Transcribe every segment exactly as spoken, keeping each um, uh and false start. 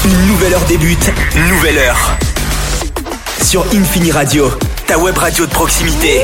Une nouvelle heure débute, nouvelle heure. Sur Infini Radio, ta web radio de proximité.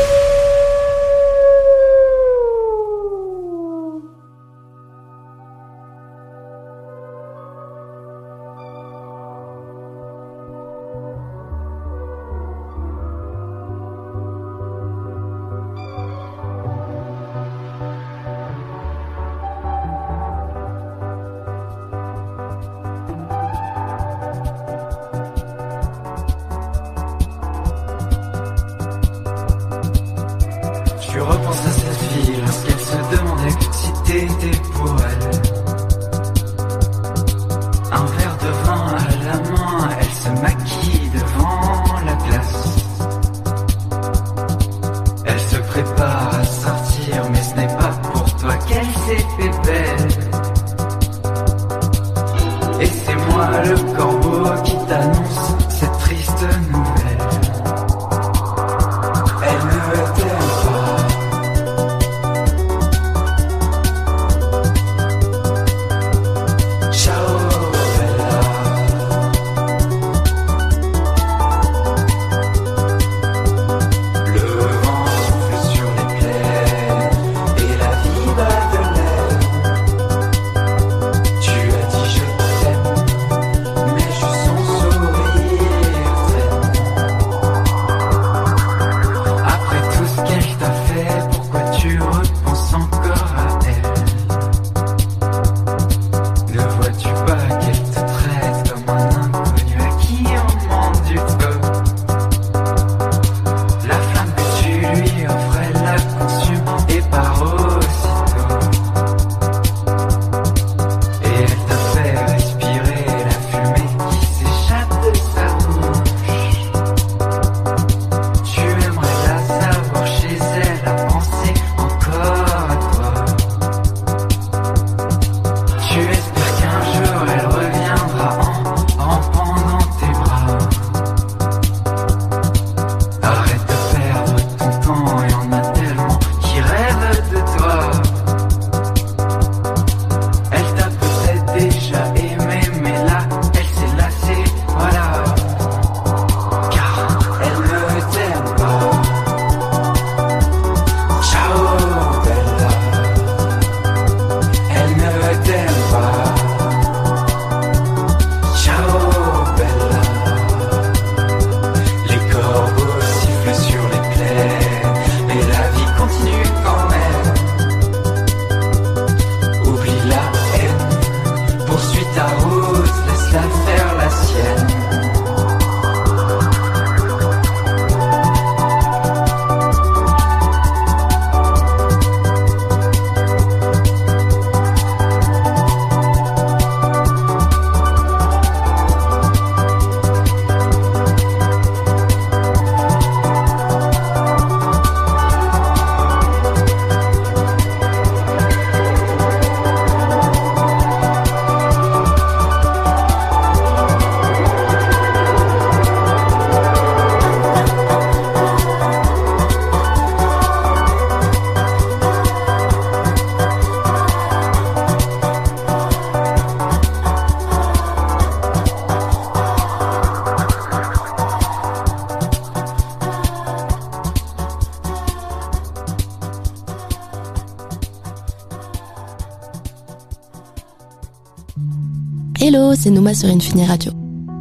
Hello, c'est Nouma sur Infini Radio.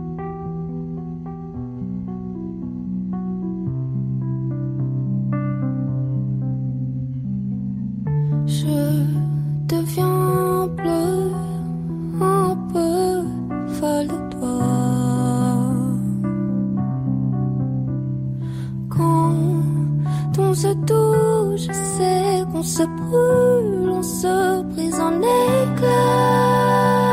Je deviens bleue, un peu folle de toi. Quand on se touche, je sais qu'on se brûle, on se brise en éclats.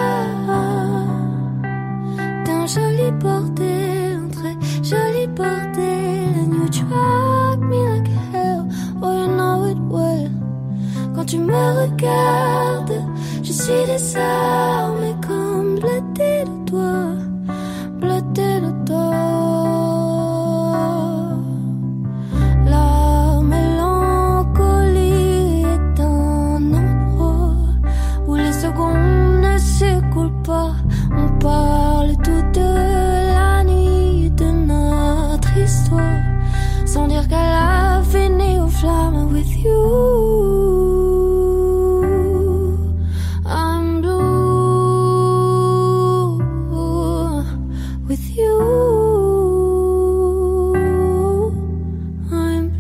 D'un joli bordel, un très joli bordel, and you track me like hell, oh you know it well. Quand tu me regardes, je suis désarmée comme bleuté de toi, bleuté de toi. La mélancolie est un endroit où les secondes ne s'écoulent pas, on part. sans dire qu'elle a fini aux flammes. With you I'm blue, with you I'm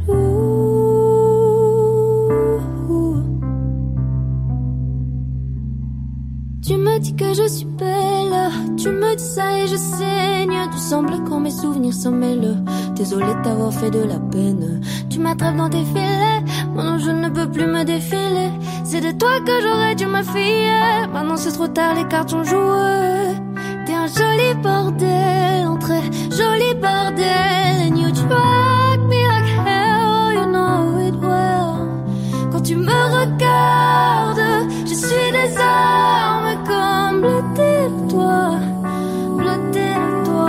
blue. Tu me dis que je suis belle, tu me dis ça et je saigne. Tu sembles quand mes souvenirs s'en mêlent. Désolée de t'avoir fait de la peine. Tu m'attrapes dans tes filets, maintenant je ne peux plus me défiler. C'est de toi que j'aurais dû me fier. Maintenant c'est trop tard, les cartes ont joué. T'es un joli bordel, un très joli bordel. And you track me like hell, you know it well. Quand tu me regardes, je suis désarmée comme blotté de toi, blotté de toi.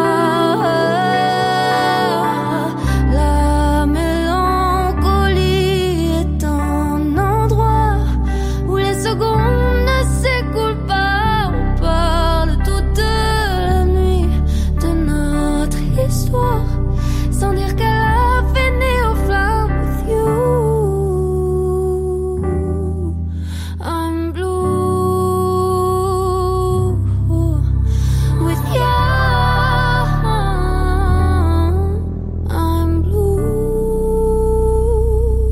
La mélancolie est un endroit où les secondes ne s'écoulent pas. On parle toute la nuit de notre histoire, sans dire qu'elle a fini aux flammes. With you I'm blue, with you I'm blue.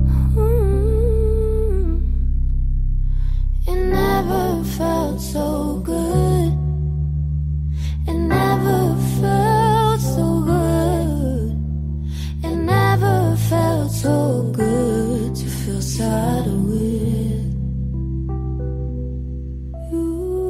It never felt so good. It never felt so good. It never felt so good to feel sad with you.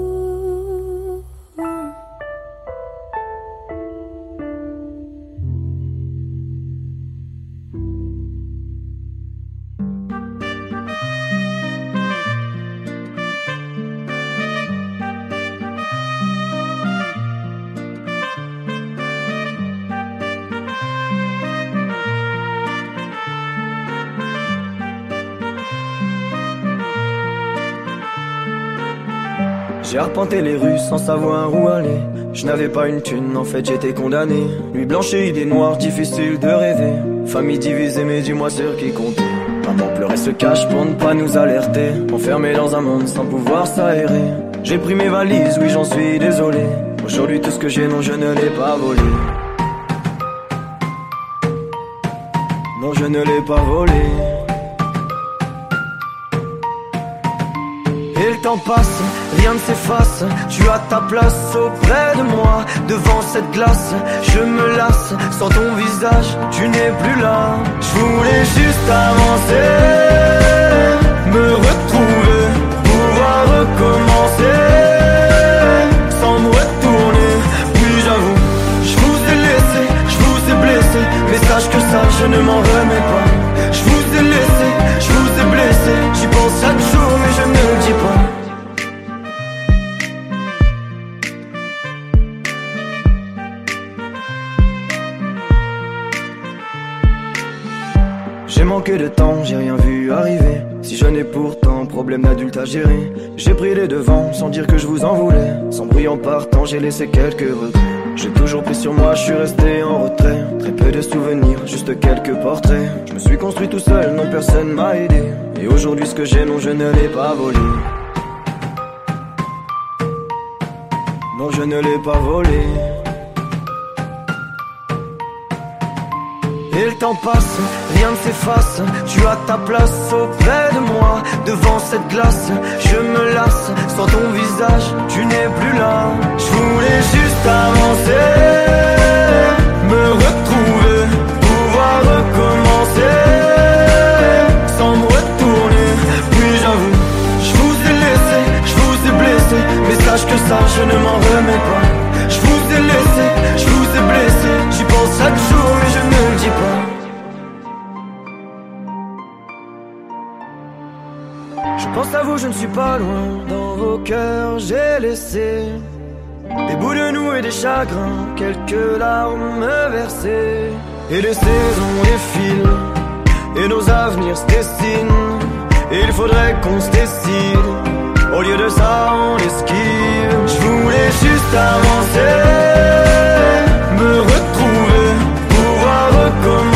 J'ai arpenté les rues sans savoir où aller. Je n'avais pas une thune, en fait j'étais condamné. Nuit blanche et idées noires, difficile de rêver. Famille divisée mais dis-moi sur qui compter. Maman pleurait se cache pour ne pas nous alerter. Enfermé dans un monde sans pouvoir s'aérer. J'ai pris mes valises, oui j'en suis désolé. Aujourd'hui tout ce que j'ai, non je ne l'ai pas volé. Non je ne l'ai pas volé. Et le temps passe, rien ne s'efface. Tu as ta place auprès de moi. Devant cette glace, je me lasse. Sans ton visage, tu n'es plus là. Je voulais juste avancer, me retrouver, pouvoir recommencer, sans me retourner. Puis j'avoue, je vous ai laissé, je vous ai blessé. Mais sache que ça, je ne m'en remets pas. Je vous ai laissé, je vous ai blessé. J'y pense chaque jour mais je ne le dis pas. J'ai manqué de temps, j'ai rien vu arriver. Si je n'ai pourtant problème d'adulte à gérer. J'ai pris les devants sans dire que je vous en voulais. Sans bruit en partant, j'ai laissé quelques regrets. J'ai toujours pris sur moi, je suis resté en retrait. Très peu de souvenirs, juste quelques portraits. Je me suis construit tout seul, non personne m'a aidé. Et aujourd'hui ce que j'ai, non je ne l'ai pas volé. Non je ne l'ai pas volé. Et le temps passe, rien ne s'efface. Tu as ta place auprès de moi. Devant cette glace, je me lasse. Sans ton visage, tu n'es plus là. Je voulais juste avancer, me retrouver, pouvoir recommencer, sans me retourner. Puis j'avoue, je vous ai laissé, je vous ai blessé. Mais sache que ça, je ne m'en remets pas. Je vous ai laissé, je vous ai blessé. J'y pense chaque jour mais je ne le dis pas. Je pense à vous, je ne suis pas loin. Dans vos cœurs j'ai laissé des bouts de nous et des chagrins, quelques larmes versées. Et les saisons défilent et nos avenirs se dessinent. Et il faudrait qu'on se décide. Au lieu de ça on esquive. Je voulais juste avancer, me retrouver, pouvoir recommencer,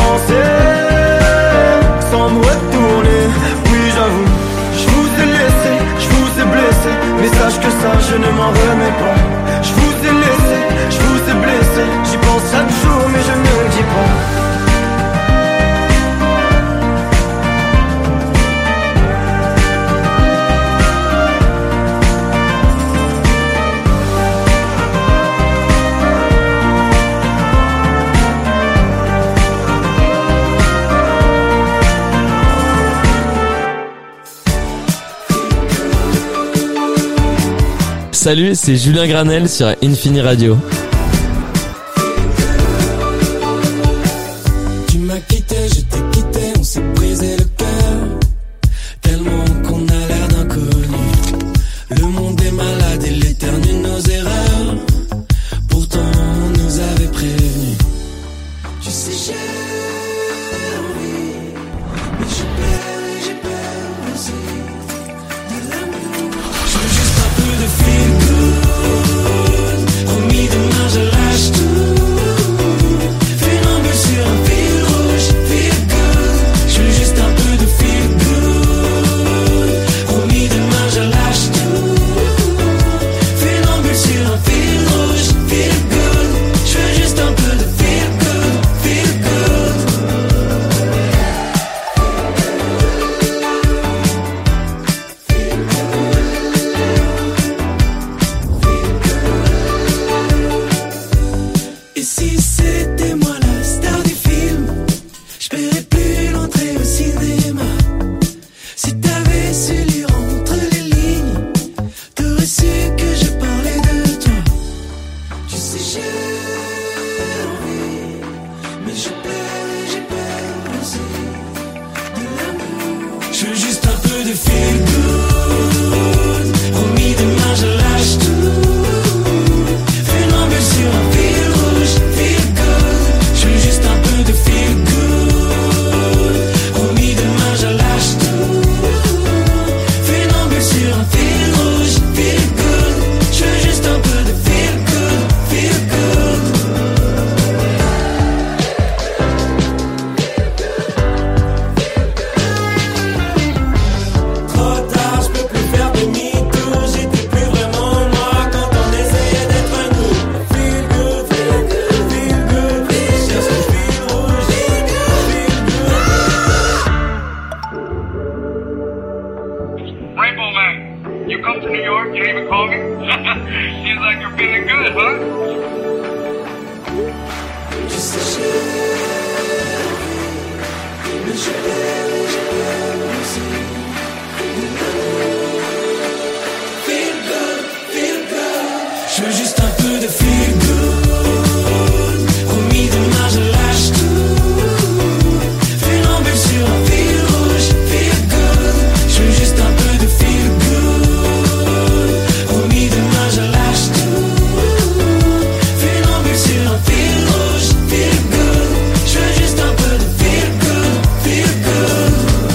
ne m'en remets pas. Je vous ai laissé, je vous ai blessé. J'y pense chaque jour mais je ne le dis pas. Salut, c'est Julien Granel sur Infini Radio. Tu m'as quitté, je t'ai quitté, on s'est brisé le cœur. Tellement qu'on a l'air d'inconnus. Le monde est malade et l'éternue nos erreurs. Pourtant on nous avait prévenus. Tu sais j'ai envie, mais j'ai peur et j'ai peur aussi de l'amour. Je veux juste un peu de feel good. Promis demain je lâche tout. Fais un but sur un fil rouge, feel good. Je veux juste un peu de feel good. Promis demain je lâche tout. Fais un but sur un fil rouge, feel good. Je veux juste un peu de feel good, feel good. Et si c'était moi la star du film, je paierais plus l'entrée au cinéma. Si t'avais su lire entre les lignes, t'aurais su que je parlais de toi. Tu sais j'ai envie, mais j'ai peur et j'ai peur aussi de l'amour. Je veux juste un peu de feel good. Promis demain je lâche tout. Fais un but sur un fil rouge, feel good. Je veux juste un peu de feel good. Promis demain je lâche tout. Fais un but sur un fil rouge, feel good. Je veux juste un peu de feel good, feel good. Trop tard, je peux plus faire demi-tour. J'étais plus vraiment moi quand on essayait d'être nous. Feel good, feel good, feel good. Je cherche le fil rouge, feel good, feel good. Rainbow Man, you come to New York, you even call me? Seems like you're feeling good, huh? Tu sais j'ai envie, mais j'ai peur et j'ai peur aussi de l'amour. Feel good, feel good. Je veux juste un peu de feel good. Promis demain je lâche tout. Fais un but sur un fil rouge, feel good. Je veux juste un peu de feel good. Promis demain je lâche tout. Fais un but sur un fil rouge, feel good. Je veux juste un peu de feel good, feel good.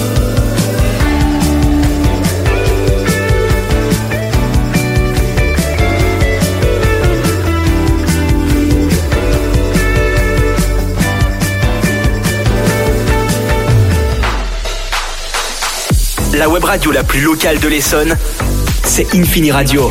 La web radio la plus locale de l'Essonne, c'est Infini Radio.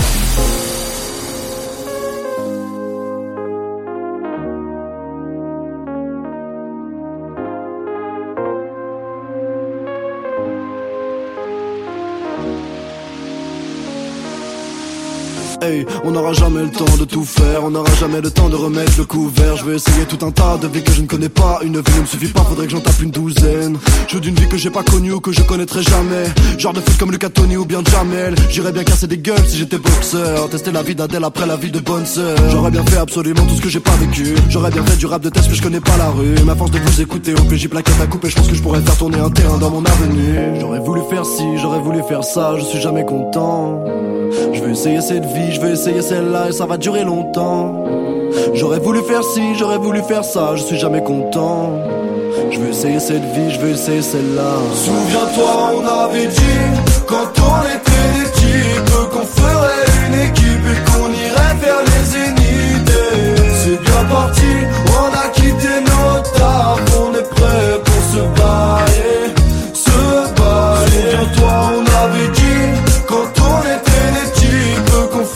Hey, on n'aura jamais le temps de tout faire, on n'aura jamais le temps de remettre le couvert. Je vais essayer tout un tas de vies que je ne connais pas. Une vie ne me suffit pas, faudrait que j'en tape une douzaine. Je veux d'une vie que j'ai pas connue ou que je connaîtrai jamais. Genre de foot comme Lucas Tony ou bien Jamel. J'irais bien casser des gueules si j'étais boxeur. Tester la vie d'Adèle après la vie de bonne sœur. J'aurais bien fait absolument tout ce que j'ai pas vécu. J'aurais bien fait du rap de test mais je connais pas la rue. Ma force de vous écouter au P J plaquette à couper. Je pense que je pourrais faire tourner un terrain dans mon avenue. J'aurais voulu faire ci, j'aurais voulu faire ça. Je suis jamais content. Je veux essayer cette vie, je veux essayer celle-là et ça va durer longtemps. J'aurais voulu faire ci, j'aurais voulu faire ça, je suis jamais content. Je veux essayer cette vie, je veux essayer celle-là. Souviens-toi, on avait dit, quand on était des types, qu'on ferait une équipe et qu'on irait vers les zéniths. C'est bien parti, on a quitté nos tables, on est prêt pour se bailler, se bailler. Souviens-toi, on avait dit, quand on était des types, qu'on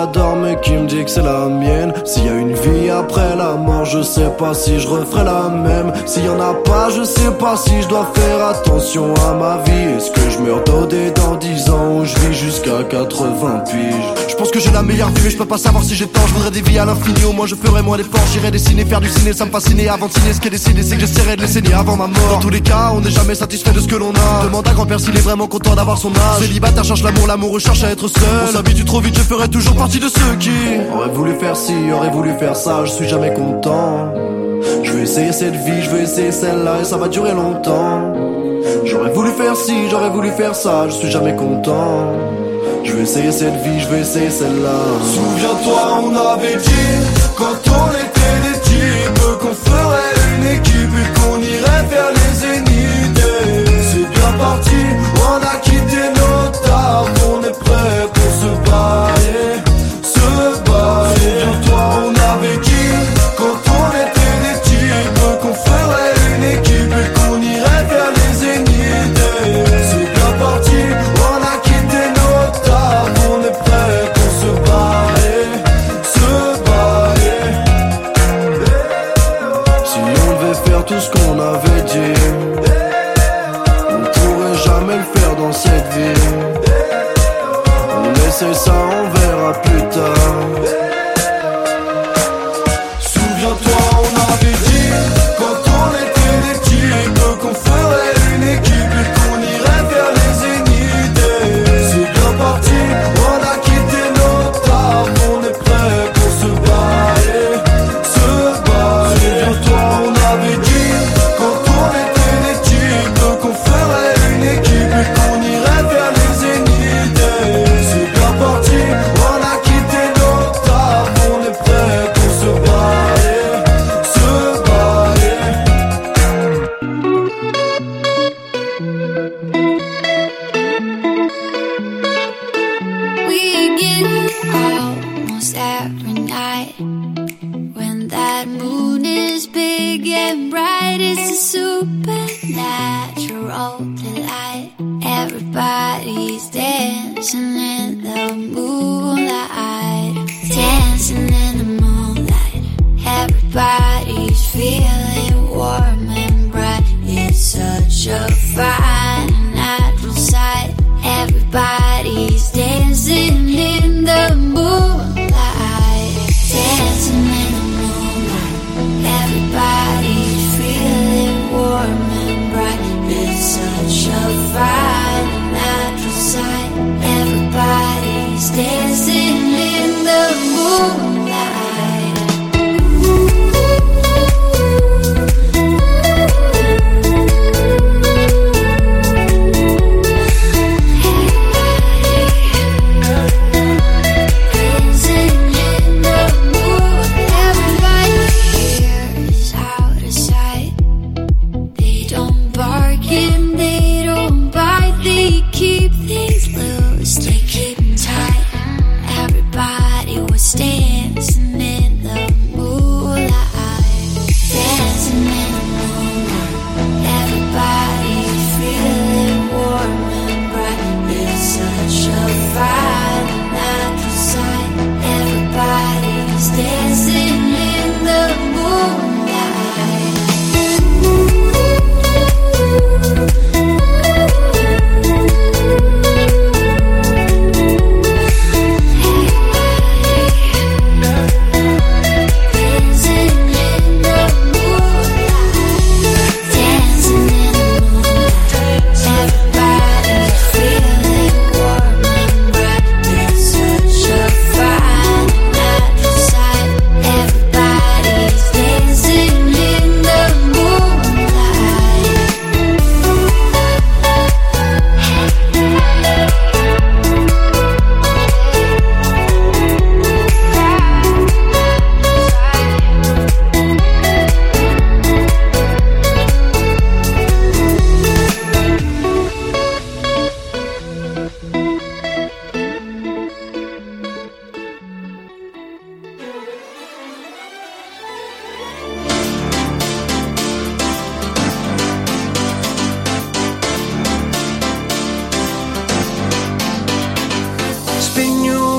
j'adore mais qui me dit que c'est la mienne. S'il y a une vie après la mort, je sais pas si je referai la même. S'il y en a pas, je sais pas si je dois faire attention à ma vie. Est-ce que je meurs dodé dans dix ans ou je vis jusqu'à quatre-vingts piges? Je pense que j'ai la meilleure vie mais je peux pas savoir si j'ai tort. Je voudrais des vies à l'infini, au moins je ferais moins d'efforts. J'irais dessiner, faire du ciné, ça me fascinait. Avant de signer, ce qui est décidé c'est que j'essaierai de les saigner avant ma mort. Dans tous les cas, on n'est jamais satisfait de ce que l'on a. Demande à grand-père s'il est vraiment content d'avoir son âge. Célibataire cherche l'amour, l'amour cherche à être seul. On s'habitue trop vite, je ferai toujours partie de ceux qui auraient voulu faire ci, auraient voulu faire ça. Je suis jamais content. Je veux essayer cette vie, je veux essayer celle-là et ça va durer longtemps. J'aurais voulu faire ci, j'aurais voulu faire ça. Je suis jamais content. Je veux essayer cette vie, je veux essayer celle-là. Souviens-toi, on avait dit quand on était des types qu'on ferait une équipe et qu'on irait vers les zéniths. C'est bien parti, on a quitté nos tables, on est prêt pour se bailler, se bailler. Souviens-toi, on avait dit quand on était des types qu'on ferait une équipe et qu'on irait vers les zéniths. C'est bien parti, on a quitté nos tables, on est prêt pour se bailler, se bailler. Si on devait faire tout ce qu'on avait dit, on pourrait jamais le faire dans cette vie. On essaie ça, on verra plus tard. Souviens-toi, on avait dit quand on était des types qu'on ferait une équipe et qu'on irait vers les zéniths. C'est bien parti, on a quitté nos tables, on est prêt pour se bailler, se bailler. Souviens-toi, on avait dit quand on était des types qu'on ferait une équipe et qu'on irait vers les zéniths. C'est bien parti, on a quitté nos tables, on est prêt pour se bailler, se bailler. We get almost every night when that moon is big and bright. It's a supernatural delight. Everybody's dancing in the moonlight, dancing in the moonlight. Everybody's feeling warm and bright. It's such a fine natural sight. Everybody's dancing in the moonlight, dancing in the moonlight. Everybody's feeling warm and bright. It's such a fine natural sight. Everybody's dancing in the moonlight.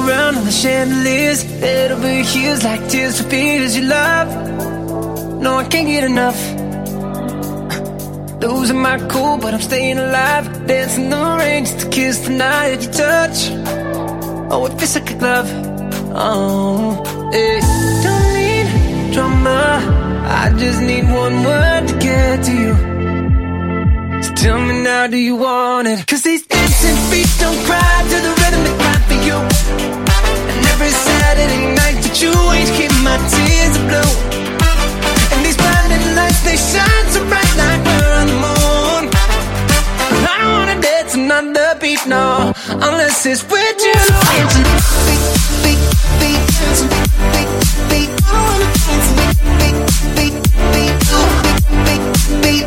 around on the chandeliers, head over heels like tears for fears you love. No, I can't get enough. Losing my cool, but I'm staying alive. Dancing the rain just to kiss the night that you touch. Oh, it feels like a glove. Oh, hey. Don't need drama, I just need one word to get to you. So tell me now, do you want it? Cause these dancing feet don't cry to the rhythm they cry for you. And every Saturday night that you ain't keep my tears blue. And these blinding lights, they shine so bright like we're on the moon. I don't wanna dance another beat, no, unless it's with you. Beat, beat, beat, beat, beat, beat. I wanna dance beat, beat, beat, beat, beat, beat, beat.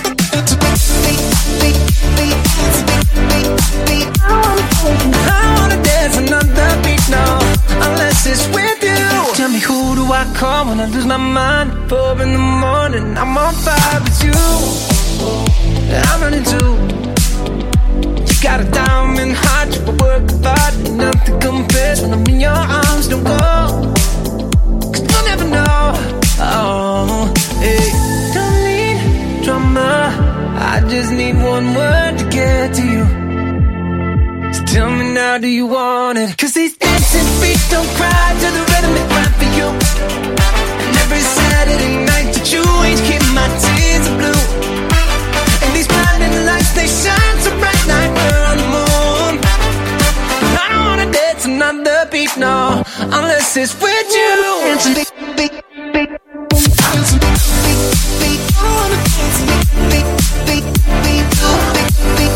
I wanna dance another beat, no, unless it's with you. Tell me, who do I call when I lose my mind? Four in the morning, I'm on fire with you. I'm running too. You got a diamond heart, you work hard, nothing compares when I'm in your arms. Don't go, cause you'll never know. Oh, hey. Don't need drama, I just need one word to get to you. So tell me now, do you want it? Cause these dancing feet don't cry to the rhythm they cry for you. And every Saturday night that you ain't keep my tears blue. And these blinding lights, they shine so bright like we're on the moon. I don't wanna dance another beat, no, unless it's with you. Dancing beat, beat, beat. Dancing beat, beat, beat. I wanna dance beat, beat, beat, beat, beat, beat.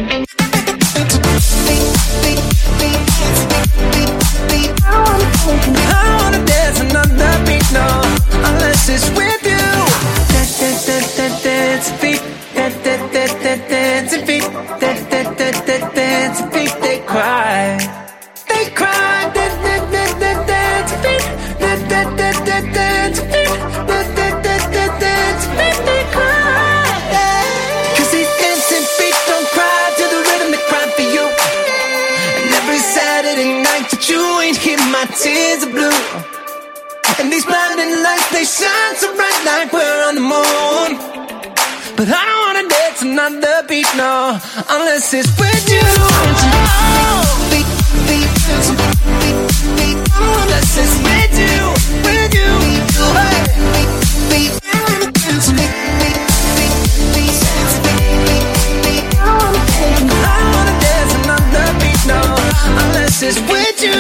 I wanna dance another beat, no, unless it's with you. Dance, dance, dance, dance, dance, beat. Dance, dance, dance, dance, dance, beat. Dance, dance, dance, dance, dance, beat. They cry, they cry. Dance, dance, dance, dance, dance, beat. Dance, dance, dance, dance, dance, beat. Dance, dance, dance, dance, dance, beat. They cry. Cause these dancing feet don't cry to the rhythm they cry for you. And every Saturday night that you ain't hear my tears are blue. And these blinding lights, they shine so bright like we're on the moon. But I don't wanna dance another beat, no, unless it's with you. Beat, beat, beat, beat, unless it's with you, with you. Hey. Beat, beat, beat, beat, beat, beat. I wanna dance another beat, no, unless it's with you.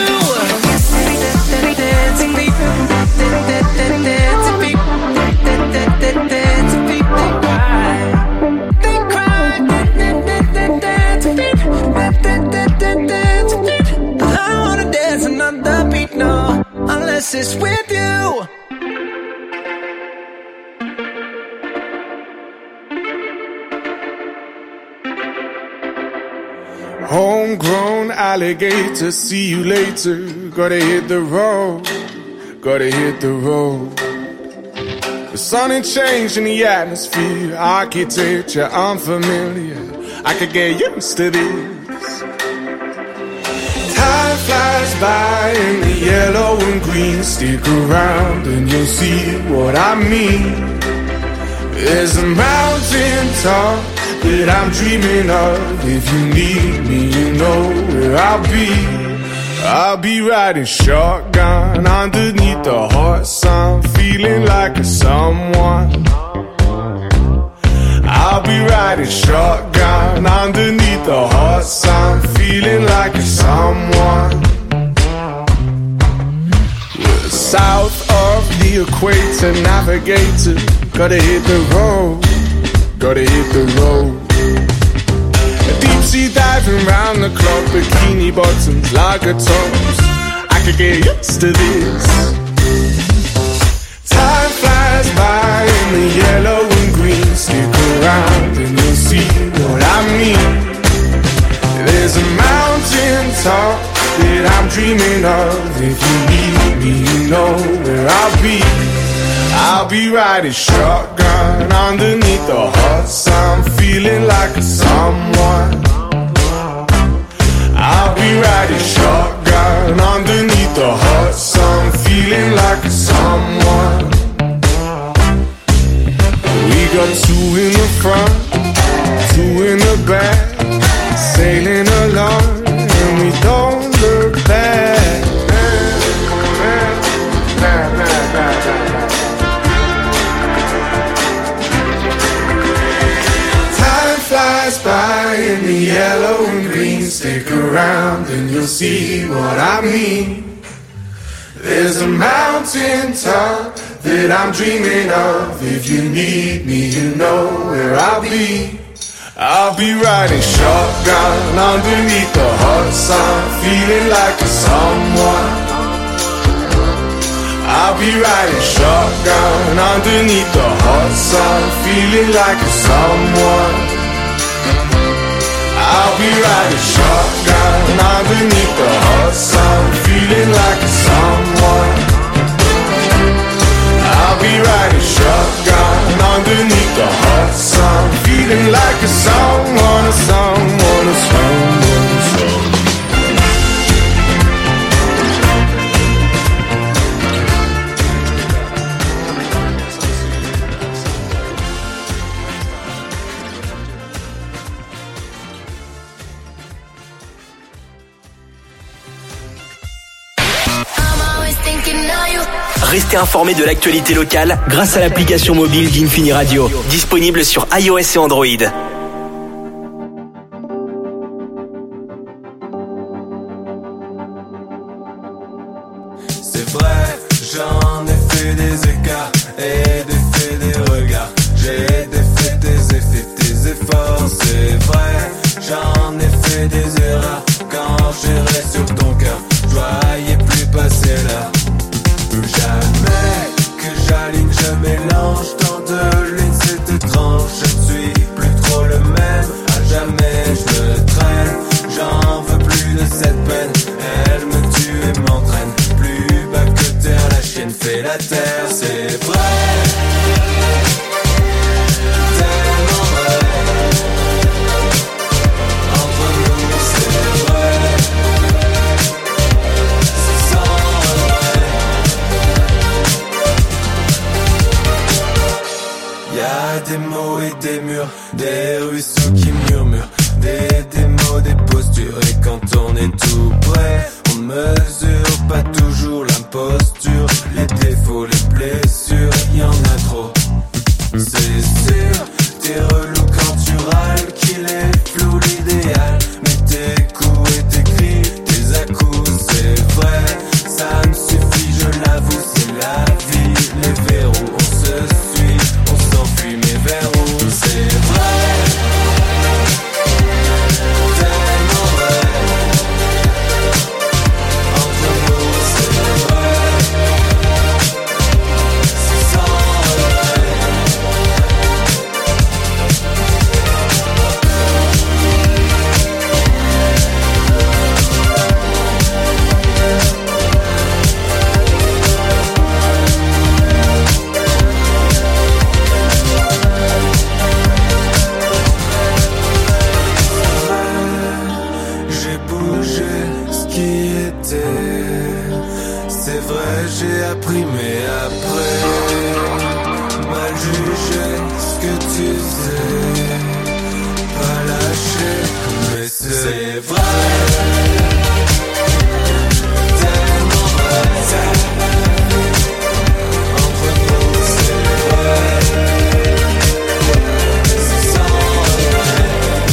Dancing beat, dancing beat, dancing beat, they cry, they cry, dancing beat, dancing beat. I wanna dance another beat, no, unless it's with you. Homegrown alligator, see you later. Gotta hit the road, gotta hit the road. The sun ain't changing the atmosphere, architecture unfamiliar. I could get used to this. Time flies by in the yellow and green. Stick around and you'll see what I mean. There's a mountain top that I'm dreaming of. If you need me, you know where I'll be. I'll be riding shotgun underneath the hot sun, feeling like a someone. I'll be riding shotgun underneath the hot sun, feeling like a someone. We're south of the equator, navigator. Gotta hit the road, gotta hit the road. Deep sea diving round the clock, bikini bottoms, lager tops. I could get used to this. Time flies by in the yellow and green. Stick around and you'll see what I mean. There's a mountain top that I'm dreaming of. If you need me, you know where I'll be. I'll be riding shotgun underneath the hot sun, feeling like a someone. I'll be riding shotgun on around and you'll see what I mean. There's a mountain top that I'm dreaming of. If you need me, you know where I'll be. I'll be riding shotgun underneath the hot sun, feeling like a someone. I'll be riding shotgun underneath the hot sun, feeling like a someone. I'll be riding shotgun underneath the hot sun, feeling like a someone. I'll be riding shotgun underneath the hot sun, feeling like a someone, a someone, a someone, a someone. Restez informés de l'actualité locale grâce à l'application mobile d'Infini Radio, disponible sur iOS et Android. C'est vrai, j'en ai fait des écarts et des faits des regards. J'ai défait tes effets, tes efforts. C'est vrai, j'en ai fait des erreurs quand j'irai sur ton cœur. Je voyais plus passer là. Jamais que j'aligne, je mélange tant de lunes, c'est étrange. Je ne suis plus trop le même, à jamais je me traîne. J'en veux plus de cette peine, elle me tue et m'entraîne. Plus bas que terre, la chienne fait la terre, c'est vrai. Tellement vrai. Entre nous, c'est vrai. C'est sans regret. Y'a des mots et des murs, des ruisseaux qui murmurent, des, des mots, des postures. Et quand on est tout près, on mesure pas toujours l'imposture, les défauts, les blessures, y en a trop. C'est sûr, t'es relou quand tu râles, qu'il est flou l'idéal. Mais tes coups et tes cris, tes à-coups, c'est vrai. Ça me suffit, je l'avoue, c'est la vie. Les verrous, on se suit, on s'enfuit, mais vers où? C'est vrai. Tellement vrai. Entre nous, c'est vrai. C'est sans regret. J'ai bougé ce qui était. C'est vrai, j'ai appris, mais après, mal jugé ce que tu faisais. Pas lâché, mais c'est vrai. Tellement vrai. Entre nous, c'est vrai. C'est sans regret.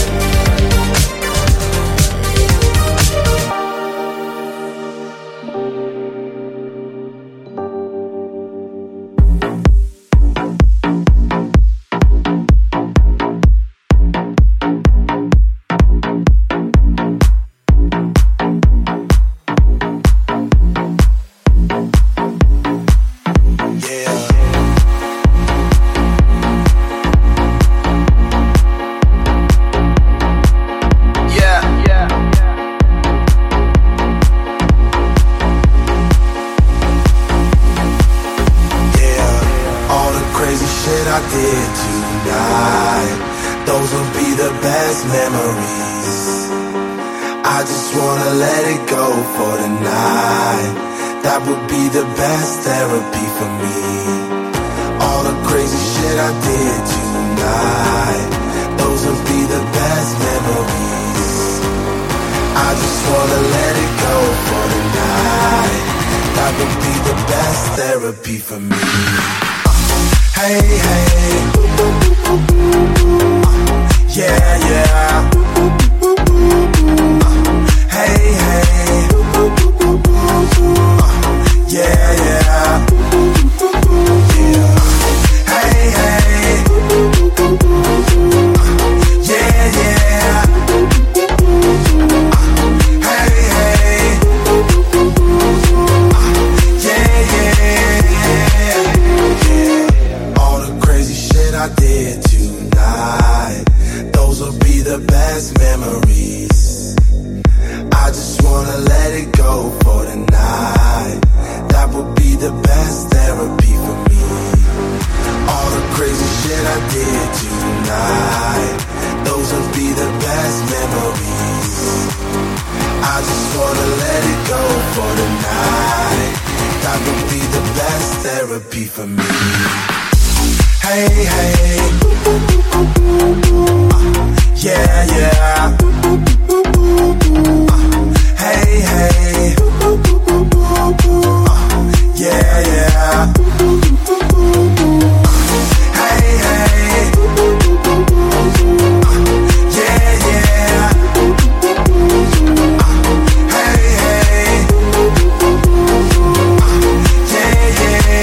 I just wanna let it go for the night. That would be the best therapy for me. All the crazy shit I did tonight, those would be the best memories. I just wanna let it go for the night. That would be the best therapy for me. Hey, hey, yeah, yeah. Hey, hey. just wanna let it go for the night. That would be the best therapy for me. Hey, hey, uh, yeah, yeah. Uh, hey, hey, uh, yeah, yeah. Uh, hey, hey, uh, yeah, yeah. Uh, hey, hey, uh, yeah,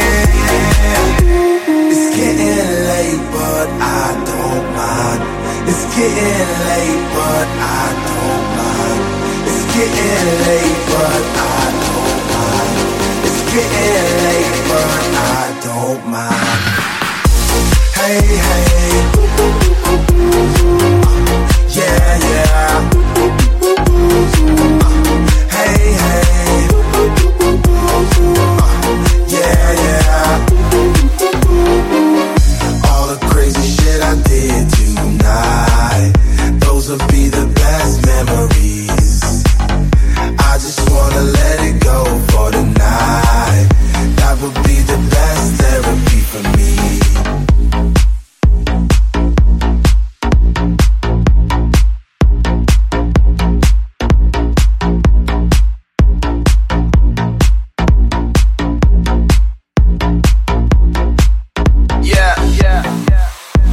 yeah. It's getting late, but I don't mind. It's getting late, but I don't mind. It's getting late, but I don't mind. It's getting late, but I don't mind. Hey, hey, uh, yeah, yeah. Uh, hey, hey, uh, yeah, yeah. All the crazy shit I did tonight, those would be the best memories. I just wanna let it go for the night. That would be the best therapy for me. Yeah, yeah, yeah.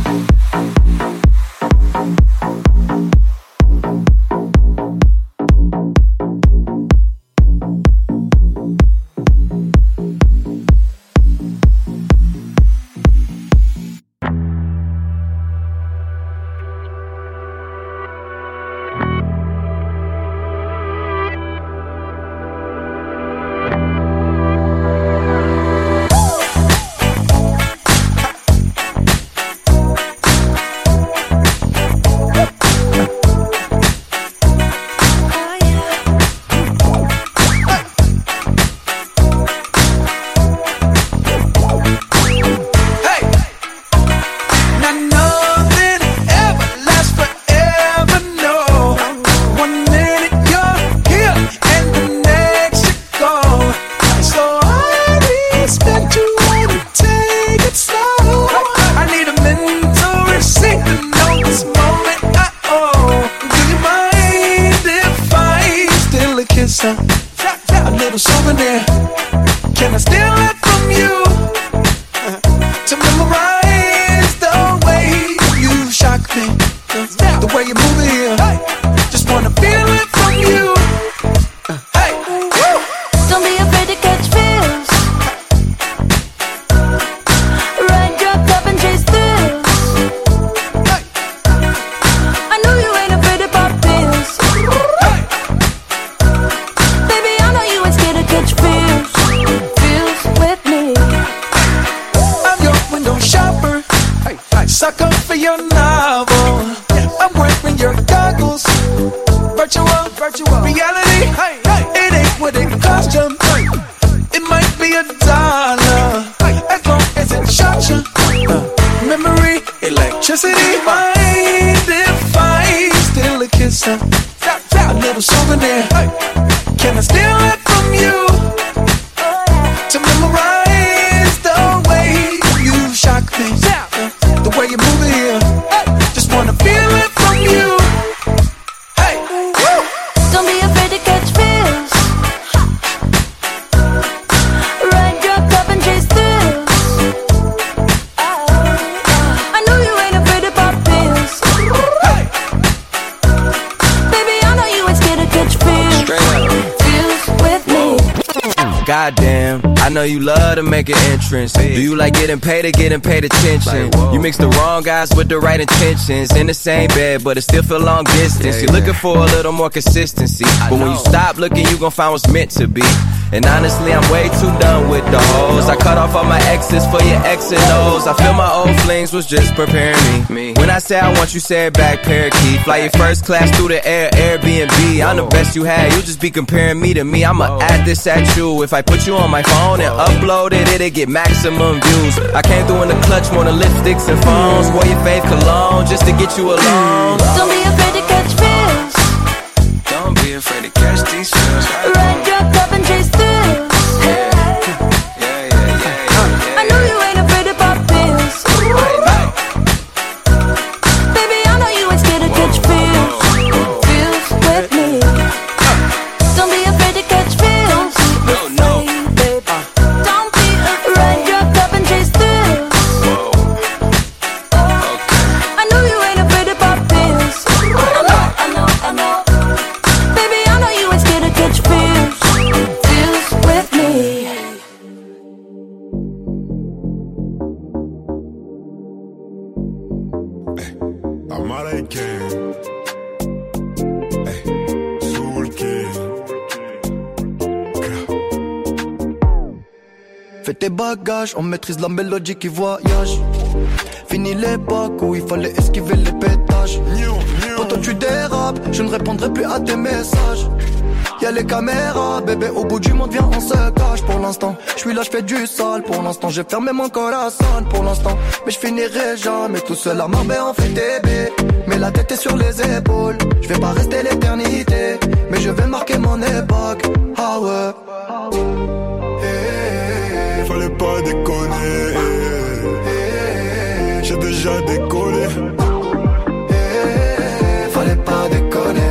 A little souvenir. Can I steal it from you? Uh, to memorize the way you shock me, the, the way you move it here. Just wanna feel it from you. Uh, hey, woo. Don't be afraid to catch feels. Ride your cup and chase thrills. Hey. I know you ain't afraid to pop pills. Hey. Baby, I know you ain't scared to catch feels. Feels with me. I'm your window shopper. Hey, hey. Sucker for your novel. I'm wearing your goggles. Virtual, virtual reality. Hey, hey. It ain't what it cost you. Hey. It might be a dollar, hey, as long as it shot you. Uh, memory, electricity. Mind if I steal a kiss? Uh, a little souvenir. Hey. Can I steal it from you? To memorize the way you shock me, uh, the way you move it here. Just wanna feel it from you. Hey, woo. Don't be afraid to catch feels. Ride your cup and chase thrills. I know you ain't afraid to pop pills. Hey. Baby, I know you ain't scared to catch feels. Straight up. Feels with me. Goddamn, I know you love to make an entrance. Do you like getting paid or getting paid attention? You mix the wrong guys with the right intentions. In the same bed, but it still feel long distance. You're looking for a little more consistency, but when you stop looking, you gon' find what's meant to be. And honestly, I'm way too done with the hoes. I cut off all my exes for your X and O's. I feel my old flings was just preparing me. When I say I want you, say it back, parakeet. Fly your first class through the air, Airbnb. I'm the best you had, you'll just be comparing me to me. I'ma add this at you. If I put you on my phone and upload it, it'll get maximum views. I came through in the clutch, more than lipsticks and phones. Wore your fave cologne just to get you alone. Don't be afraid to catch feels. Don't be afraid. afraid to catch these feels. Ride your cup and chase through. I know you ain't afraid to pop pills. Baby, I know you ain't scared to catch feels. Feels with me. Don't be afraid to catch feels. No, no. Don't be afraid. Ride your cup and chase through. I know you ain't afraid to pop pills. I know, I know, I know. Baby, I know you ain't scared to catch feels. Feels with me. I'm out of game. Hey, Soul King. Fais tes bagages, on maîtrise la mélodie qui voyage. Fini l'époque où il fallait esquiver les pétages. Quand toi tu dérapes, je ne répondrai plus à tes messages. Y'a les caméras, bébé, au bout du monde, viens, on se cache. Pour l'instant, je suis là, je fais du sale. Pour l'instant, j'ai fermé mon corazon. Pour l'instant, mais je finirai jamais tout seul à Marbella en fait bébé. Mais la tête est sur les épaules. Je vais pas rester l'éternité, mais je vais marquer mon époque. Ah ouais. Hey, fallait pas déconner. Hey, j'ai déjà décollé. Hey, fallait pas déconner.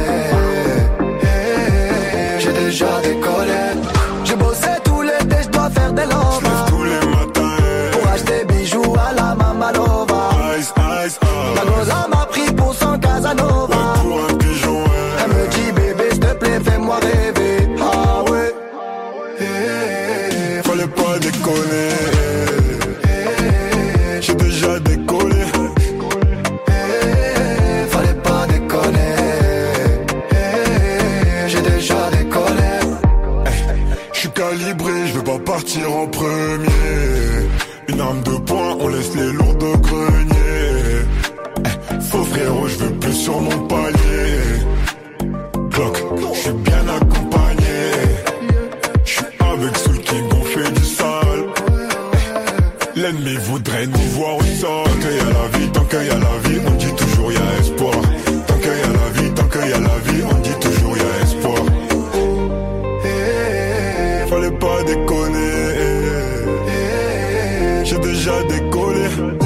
Déjà décollé. J'ai bossé tout l'été, je dois faire des lovas. Tous les matins, pour acheter bijoux à la Mamalova. Ice, ice, ice. La goza m'a pris pour son Casanova. Ouais, pour un pigeon, ouais. Elle me dit bébé, s'il te plaît, fais-moi rêver. Ah ouais. Hey, fallait pas déconner. Hey, j'ai déjà décollé. Hey, fallait pas déconner. Hey, j'ai déjà décollé. Calibré, je veux pas partir en premier. Une arme de poing, on laisse les lourds de grenier. Eh, faux frérot, je veux plus sur mon palier. Glock, je suis bien accompagné. Je suis avec Soul King, on fait du sale. L'ennemi voudrait nous voir au sol. Tant qu'il y a la vie, tant qu'il y a la vie, on dit toujours y a espoir. Tant qu'il y a la vie, tant qu'il y a la vie, on dit toujours y a espoir. Fallait pas déconner. J'ai déjà décollé.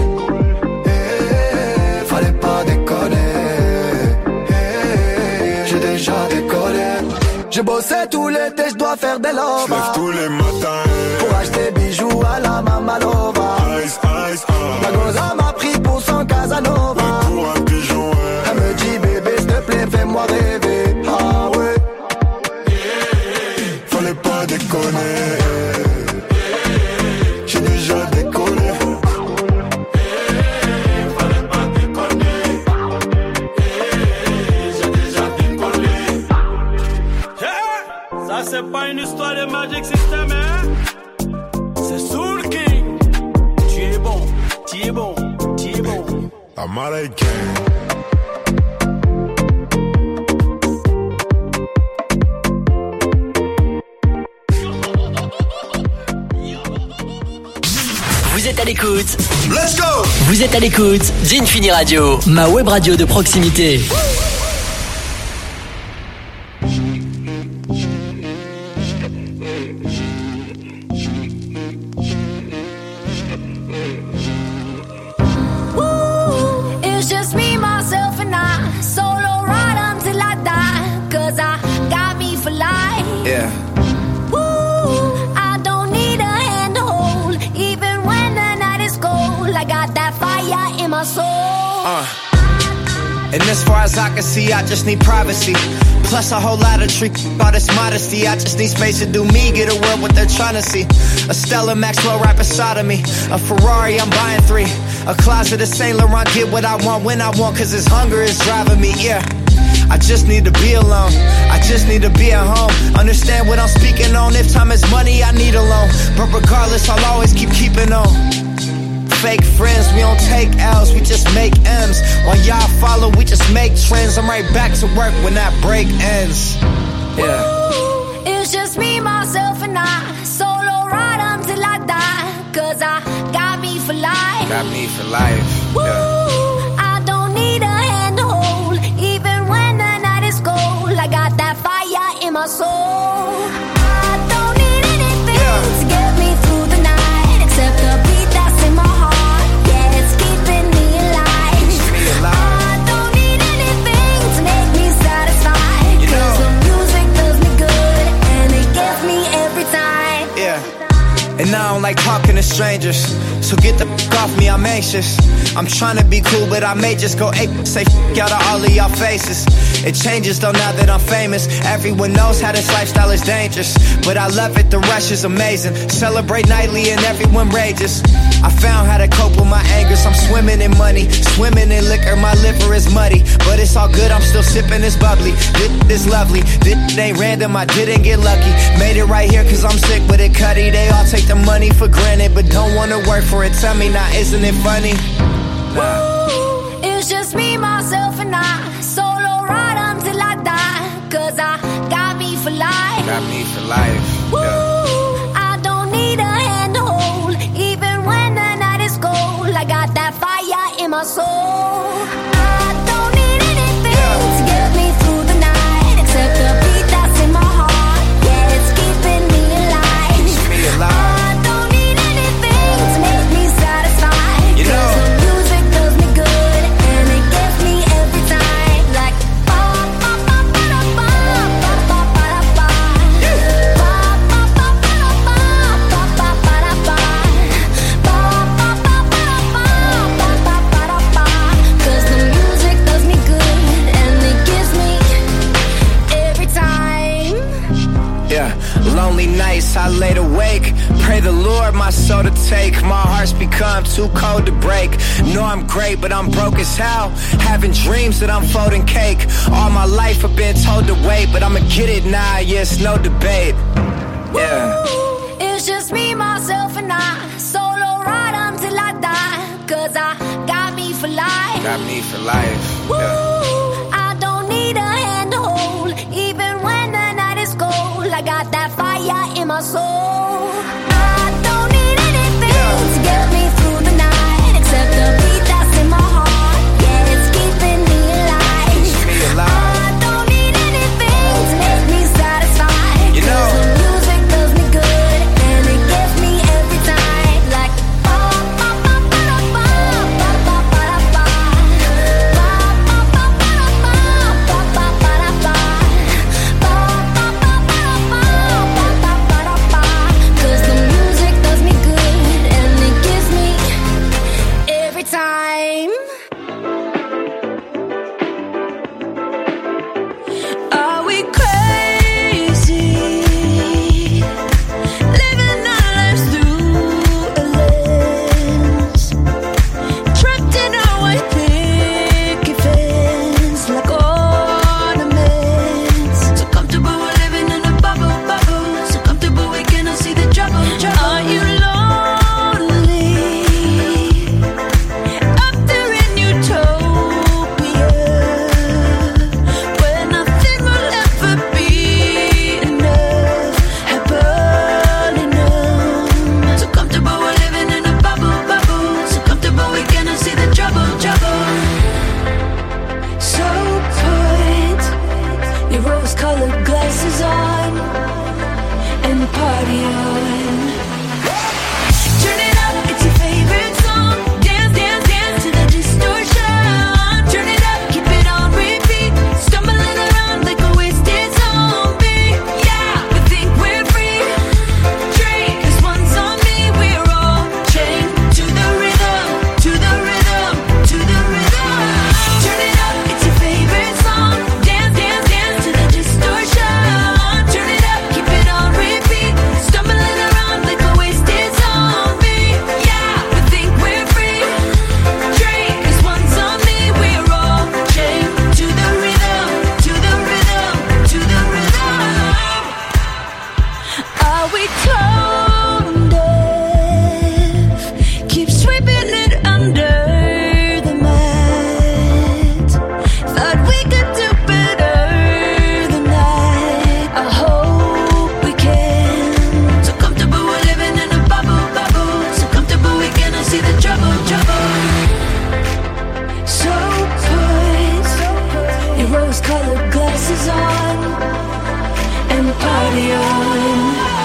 Fallait pas déconner. J'ai déjà décollé. J'ai bossé tout l'été, je dois faire des lovas. J'lève tous les matins pour acheter bijoux à la Mamalova. Ice, ice, ice. La goza m'a pris pour son Casanova. Ouais, pour un pigeon, ouais. Elle me dit bébé, s'il te plaît, fais-moi rêver. Ah ouais. Fallait pas déconner. J'ai déjà décollé. Fallait pas déconner. J'ai déjà décollé. Ça c'est pas une histoire de Magic System, hein. C'est Soul King. Tu es bon, tu es bon, tu es bon. I'm out of game. Vous êtes à l'écoute. Let's go. Vous êtes à l'écoute d'Infini Radio, ma web radio de proximité. Woo, it's just me, myself, and I. Solo ride until I die. Cause I got me for life. Yeah. In my soul. Uh. And as far as I can see, I just need privacy. Plus a whole lot of trick, all this modesty. I just need space to do me, get a world what they're trying to see. A Stella Maxwell right beside of me. A Ferrari, I'm buying three. A closet of Saint Laurent, get what I want when I want, cause this hunger is driving me, yeah. I just need to be alone. I just need to be at home. Understand what I'm speaking on. If time is money, I need a loan. But regardless, I'll always keep keeping on. Fake friends, we don't take L's, we just make M's. While y'all follow, we just make trends. I'm right back to work when that break ends. Yeah. Ooh, it's just me, myself, and I. Solo ride until I die. Cause I got me for life. Got me for life. Ooh, yeah. I don't need a hand to hold. Even when the night is cold, I got that fire my soul. I don't need anything yeah. to get me through the night, except the beat that's in my heart. Yeah, it's keeping me alive. Me alive. I don't need anything to make me satisfied, you know. 'Cause the music does me good and it gets me every time. Yeah. And I don't like talking to strangers, so get the f*** off me, I'm anxious. I'm trying to be cool, but I may just go ape. Say f*** out of all of y'all faces. It changes though now that I'm famous. Everyone knows how this lifestyle is dangerous, but I love it, the rush is amazing. Celebrate nightly and everyone rages. I found how to cope with my angers. I'm swimming in money, swimming in liquor. My liver is muddy, but it's all good, I'm still sipping this bubbly. This is lovely, this ain't random, I didn't get lucky. Made it right here cause I'm sick with it, Cuddy. They all take the money for granted, but don't wanna work for it. Tell me now, isn't it funny? Nah. Ooh, it's just me, myself and I. Solo ride until I die, cause I got me for life. Got me for life. Ooh, yeah. I don't need a hand to hold, even when the night is cold. I got that fire in my soul. I don't need anything yeah. to get me through the night, except the beat that's in my heart. Yeah, it's keeping me alive. Keeps me alive. I don't need anything to make me satisfied, you know. 'Cause the music does me good and it gets me every time. Like ba ba ba ba da ba ba ba ba da ba ba ba ba ba da ba ba ba ba da ba ba ba ba ba da ba ba ba ba da ba. 'Cause the music does me good and it gives me every time. Yeah, lonely nights I laid awake, pray the Lord my soul to take. My heart's become too cold to break. Know I'm great, but I'm broke as hell. Having dreams that I'm folding cake. All my life I've been told to wait, but I'ma get it now, yeah, it's no debate. Yeah. Ooh, it's just me, myself and I. Solo ride until I die, 'cause I got me for life. Got me for life. Ooh, yeah. I don't need a hand to hold, even when the night is cold. I got that fire in my soul. I don't need anything yeah. to get me through the night, except the beat that's in my heart. Yeah, it's keeping me alive. Keeps me alive. I don't need anything to make me satisfied, you know. 'Cause the music does me good and it gets me every time. Like ba ba ba ba da ba ba ba ba da ba ba ba ba ba da ba ba ba ba da ba ba ba ba ba da ba ba ba ba da ba. 'Cause the music does me good and it gives me every time. Are we crazy? Living our lives through a lens, trapped in our white picket fence like ornaments. So comfortable we're living in a bubble, bubble. So comfortable we cannot see the trouble, trouble. Are you lonely? Up there in utopia, where nothing will ever be enough, happily numb. So comfortable we're living in a bubble, bubble. So comfortable we cannot see the trouble, trouble. So put your rose-colored glasses on and party on. Turn it up, it's your favorite song. Dance, dance, dance to the distortion. Turn it up, keep it on repeat. Stumbling around like a wasted zombie. Yeah, we think we're free. Drink, 'cause one's on me, we're all chained to the rhythm, to the rhythm, to the rhythm. Turn it up, it's your favorite song. Dance, dance, dance to the distortion. Turn it up, keep it on repeat. Stumbling around like a wasted zombie. Yeah, we think we're free. Drink, 'cause one's on me, we're all chained to the rhythm, to the rhythm, to the rhythm. Are we tone deaf? Keep sweeping it under the mat. Thought we could do better than that. I hope we can. So comfortable we're living in a bubble, bubble. So comfortable we cannot see the trouble, trouble. So put your rose-colored glasses on and party on.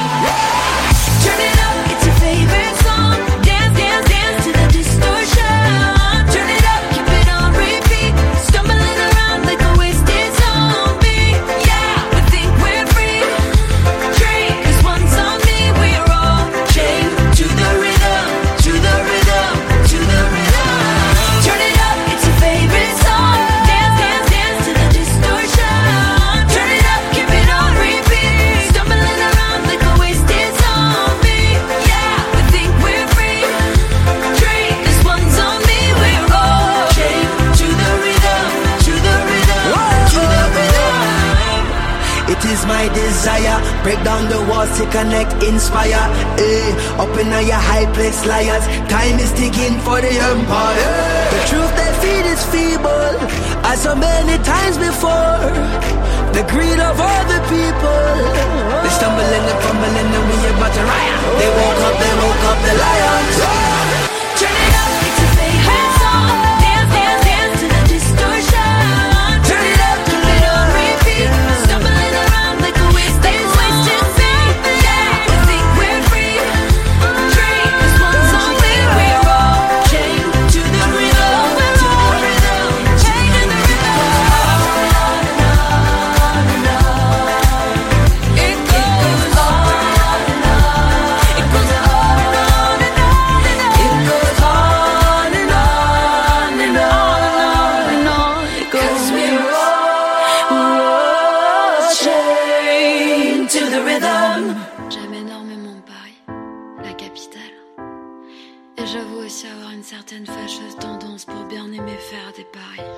Turn it up, it's your favorite song. Dance, dance, dance to the distortion. Turn it up, keep it on repeat. Stumbling around like a wasted zombie. Yeah, we think we're free. Drink, 'cause one's on me. We're all chained to the rhythm, to the rhythm, to the rhythm. Turn it up, it's your favorite song. Dance, dance, dance to the distortion. Turn it up, keep it on repeat. Stumbling around like a wasted zombie. Yeah, we think we're free. Drink, 'cause one's on me. We're all chained to the rhythm, to the rhythm, to the rhythm. It is my desire, break down the walls to connect, inspire. Eh, up in your high place, liars. Time is ticking for the empire. The truth they feed is feeble, as so many times before. The greed of all the people. They stumbling and fumbling and we about to riot. They woke up, they woke up the lions. Turn it up, it's your favorite song. Dance, dance, dance to the distortion. Turn it up, keep it on repeat. Stumbling around like a wasted wasted thing. Yeah, we think we're free. Drink, 'cause one's on me. We're all chained to the rhythm, to the rhythm, chained to the rhythm. On and on and on. It goes on and on. It goes on and on and on and on. It goes on and on and on and on. It goes, we're all, we're all chained to the rhythm. J'aime énormément Paris, la capitale. Et j'avoue aussi avoir une certaine fâcheuse tendance pour bien aimer faire des paris.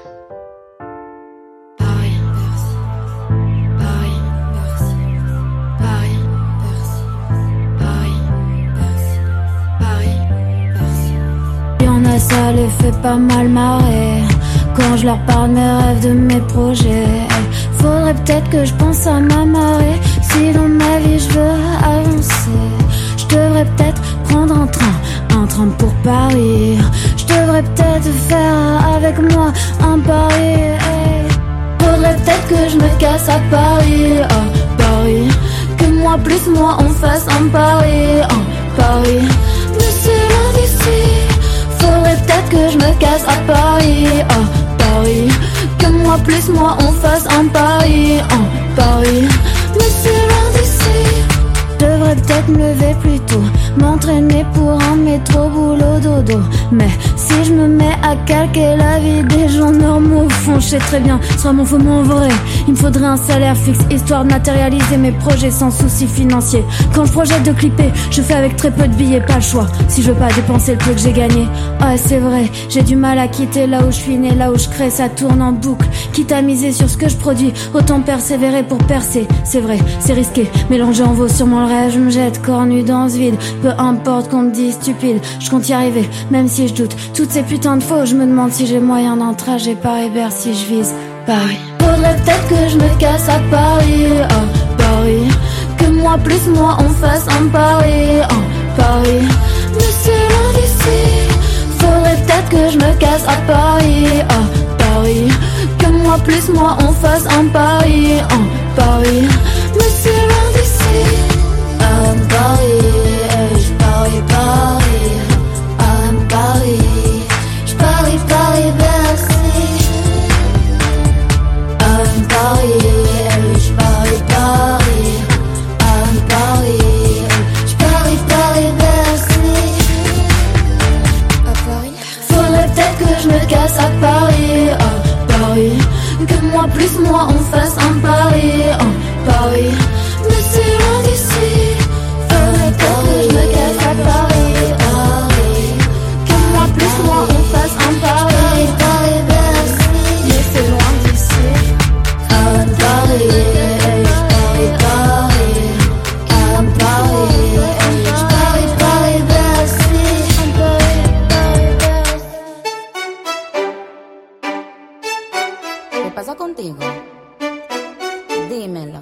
Paris, Bercy. Paris, Bercy. Paris, Bercy. Paris, Bercy. Paris, Bercy. Y'en a, ça les fait pas mal marrer. Quand je leur parle de mes rêves, de mes projets, faudrait peut-être que je pense à m'amarrer. Si dans ma vie je veux avancer, je devrais peut-être prendre un train, un train pour Paris. Je devrais peut-être faire avec moi un pari. Hey. Faudrait peut-être que je me casse à Paris, à Paris. Que moi plus moi on fasse un pari, un pari. Mais c'est loin d'ici. Faudrait peut-être que je me casse à Paris, à Paris. Que moi plus moi on fasse un pari, un pari. Mais c'est loin d'ici. Je devrais peut-être me lever plus tôt, m'entraîner pour un métro boulot dodo. Mais si je me mets à calquer la vie des gens normaux, au fond je sais très bien, soit mon faux mon vrai. Il me faudrait un salaire fixe, histoire de matérialiser mes projets sans soucis financiers. Quand je projette de clipper, je fais avec très peu de billets, pas le choix. Si je veux pas dépenser le peu que j'ai gagné. Ah c'est vrai, j'ai du mal à quitter là où je suis né, là où je crée, ça tourne en boucle. Quitte à miser sur ce que je produis, autant persévérer pour percer. C'est vrai, c'est risqué, mais l'enjeu en vaut sûrement le rêve. Je me jette corps nu dans ce vide, peu importe qu'on me dise stupide, je compte y arriver, même si je doute. Toutes ces putains de faux, je me demande si j'ai moyen d'un trajet Paris-Bercy, je vise Paris. Faudrait peut-être que je me casse à Paris, à Paris. Que moi plus moi on fasse un pari, un pari. Mais c'est loin d'ici. Faudrait peut-être que je me casse à Paris, à Paris. Que moi plus moi on fasse un pari, un pari. Mais c'est loin d'ici. Un Paris, je parie Paris, un Paris, je parie Paris Bercy. Un Paris, je parie Paris, un Paris, je parie Paris Bercy. À Paris, faudrait peut-être que je me casse à Paris, à Paris. Que moi plus moi on fasse un pari, un Paris. Mais c'est loin d'ici. Faudrait peut-être que je me casse à Paris, Paris. Que moi plus moi on fasse un pari, Paris, Bercy. Mais c'est loin d'ici. Un Paris, je parie Paris, un Paris, je parie Paris, Bercy. Un Paris, Paris, Bercy. ¿Qué pasa contigo? Dímelo.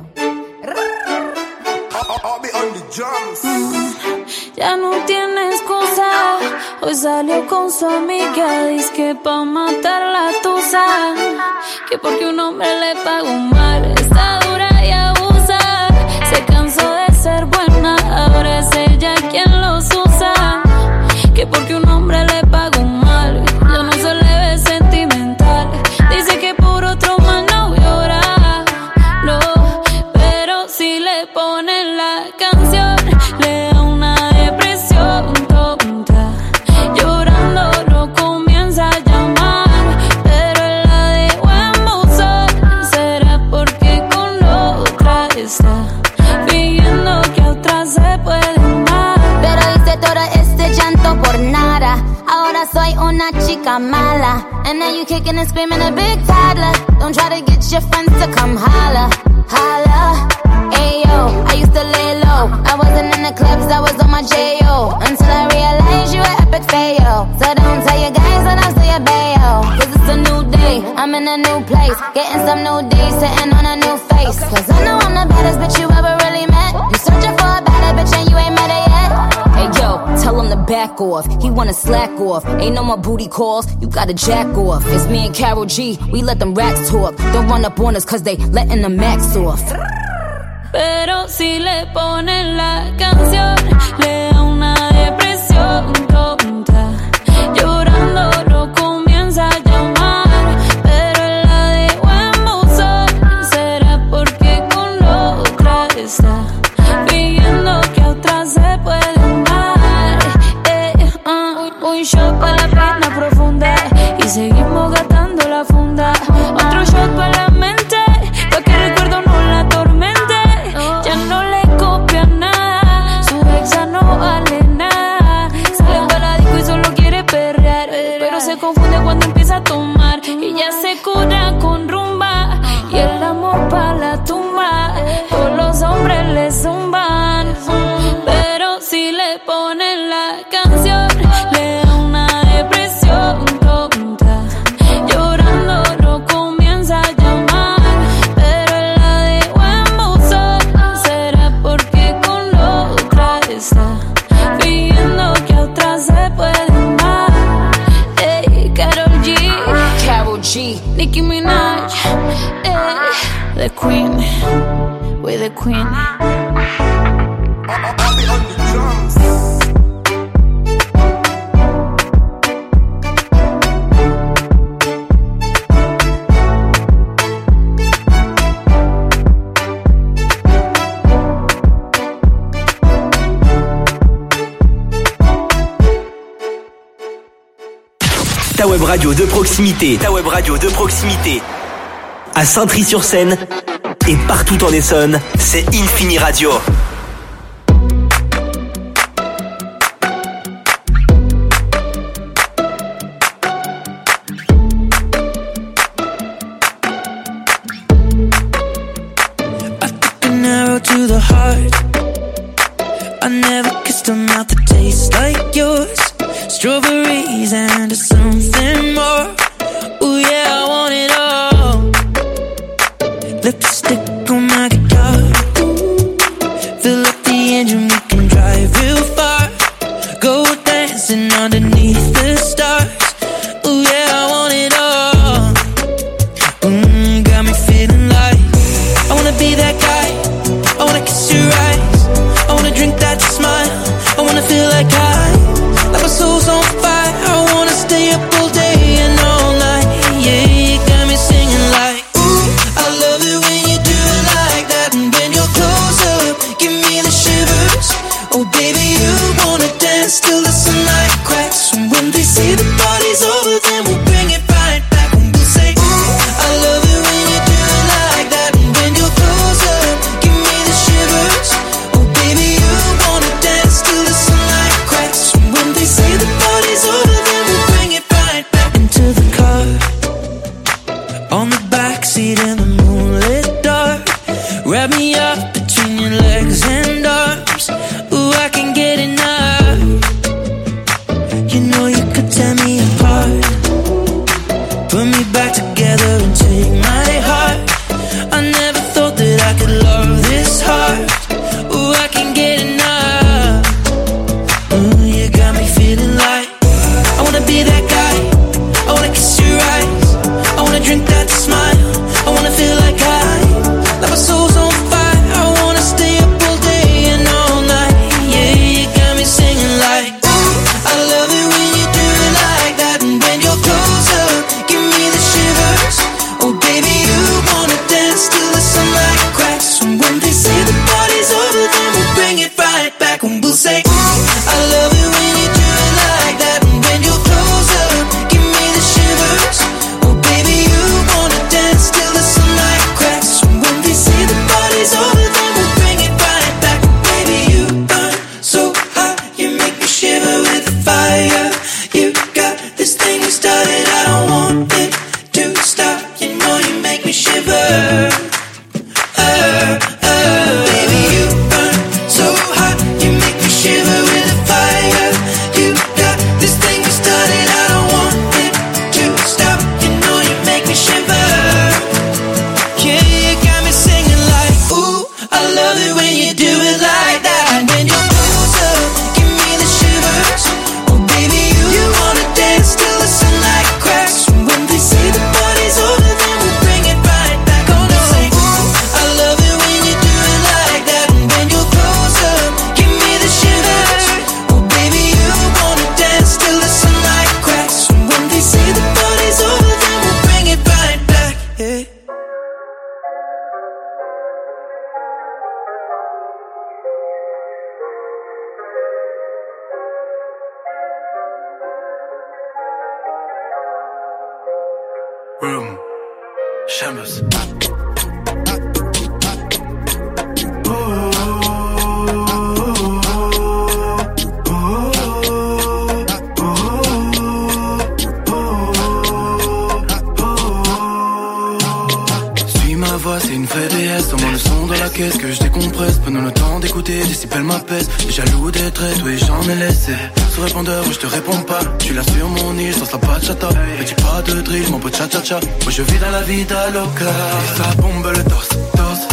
Ya no tiene excusa. Hoy salió con su amiga, dice que pa' matar la tusa. Que porque un hombre le pagó mal, está dura y abusa. Se cansó de ser buena, ahora es ella quien los usa. Que porque un hombre le pagó mal, ya no se le ve sentimental. Dice que por otro mal no llora, no, pero si le ponen la canción, le da una depresión tonta. Llorando lo comienza a llamar, pero él la dejó en buzón. Será porque con otra está fingiendo que a otra se puede dar. Pero hice todo este llanto por nada. Ahora soy una chica mala. And now you kicking and screaming a big toddler. Don't try to get your friends to come holla, holla. Ayo, I used to lay low. I wasn't in the clubs, I was on my J O. Until I realized you were epic fail. So don't tell your guys that I'm still your bayo. Cause it's a new day, I'm in a new place. Getting some new days, sitting on a new face. Cause I know I'm the baddest bitch you ever really met. You searching for a better bitch and you ain't met her yet. Hey yo, tell him to back off. He wanna slack off. Ain't no more booty calls, you gotta jack off. It's me and Karol G, we let them rats talk. Don't run up on us cause they letting the max off. Pero si le ponen la canción, le da una depresión tonta. Llorando lo comienza a llamar, pero él la dejó en buzón. Será porque con otra está fingiendo que a otra se puede dar. Eh, uh, un shot para la pena profunda y seguimos gastando la funda. Otro shot para la mente, pa' que el recuerdo no la atormente. Ya no le copia nada, su ex ya no vale nada. Sale para disco y solo quiere perrear, pero se confunde cuando empieza a tomar. Y ya se cura con rumba y el amor pa' la tumba. Todos los hombres le zumban, pero si le ponen la canción, le da una depresión tonta. Llorando lo comienza a llamar, pero él la dejó en buzón. Será porque con otra está fingiendo que a otra se puede dar. Ey, Karol G, Karol G, Nicki Minaj, ey, the queen, we're the queen. Ta web radio de proximité, ta web radio de proximité. À Saintry-sur-Seine et partout en Essonne, c'est Infini Radio. An arrow to the heart. I never kissed a mouth that tastes like yours. Strawberries and something more. Ooh yeah, I want it all. Lipstick on my guitar. Fill up the engine, we can drive real far. Go dancing underneath the stars. Ooh yeah, I want it all. Mmm, got me feeling like I wanna be that guy. I wanna kiss your eyes. I wanna drink that smile. I wanna feel like I, like my soul's on fire. I wanna stay up all day and all night. Yeah, you got me singing like, ooh, I love it when you do it like that. And when you're close up, give me the shivers. Oh baby, you wanna dance till the sunlight cracks. And when they say the party's over, then we'll bring it right back. And we'll say, ooh, I love it when you do it like that. And when you're close up, give me the shivers. Oh baby, you wanna dance till the sunlight cracks. Chambers. C'est une vraie déesse, au moins le son dans la caisse que je décompresse. Prenons le temps d'écouter, décibels m'apaise. J'ai jaloux des traits, oui j'en ai laissé. Sous répondeur, je te réponds pas. Tu l'as sur mon île, sans la bachata. Petit pas de drill, mon pote cha cha cha. Moi je vis dans la vida loca. Ça bombe le dos, dos.